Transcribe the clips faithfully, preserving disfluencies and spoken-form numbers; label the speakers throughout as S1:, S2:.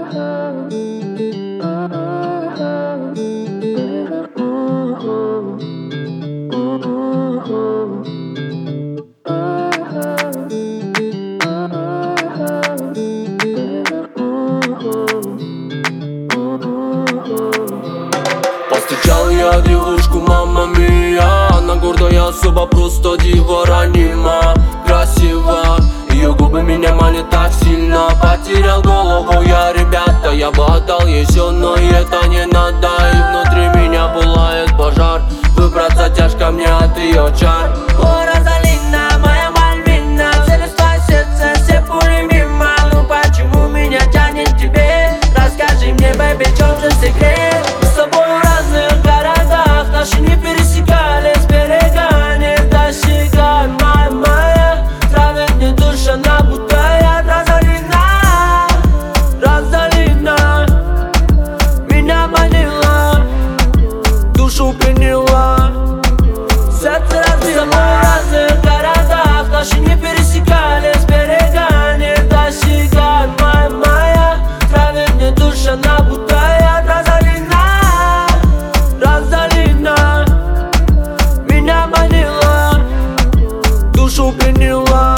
S1: Повстречал я девушку, мама мия. Она гордая особа, просто дива, ранима, красива. Ее губы меня манят так сильно. Потерял голову я, ребята. Я бы отдал ей все, но и это не надо. И внутри меня пылает пожар. Выбраться тяжко мне от ее чар.
S2: О, Розалина, моя Мальвина, целюсь в твое сердце, все пули мимо. Ну почему меня тянет к тебе? Расскажи мне, бэби, в чем же секрет? Мы с тобой в разных городах, наши не пересекались, берега не достигают. Моя, моя, травит мне душа, она будто яд. Розалина, Розалина, меня манила, душу приняла, сердце разбила. Мы в разных городах, наши не пересекались, берега не достигают. Моя, моя, травит мне душа, она будто яд. Розалина, Розалина, меня манила, душу приняла,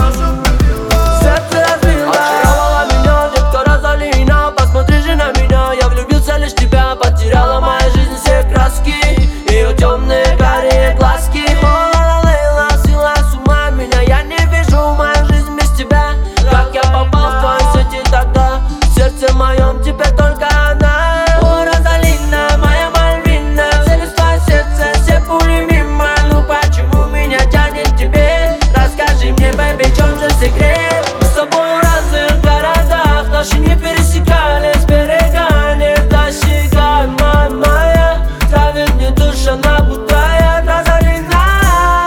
S2: сердце разбила. Очаровала меня, детка Розалина, посмотри же на меня. Я влюбился лишь в тебя, потеряла моя жизнь все краски. Ее темные карие глазки. О, Лейла, сила с ума меня, я не вижу мою жизнь без тебя. Как я попал в твои сети тогда, в сердце моем теперь только она. О, Розалина, моя Мальвина, целюсь в твое сердце, все пули мимо. Ну почему меня тянет к тебе? Расскажи мне, бэби, в чем же секрет? Мы с тобой в разных городах, наши не пересекались, берега не достигают. Моя, моя, травит мне душа, она будто яд. Розалина,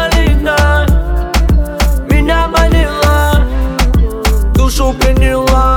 S2: Розалина, меня манила, душу приняла.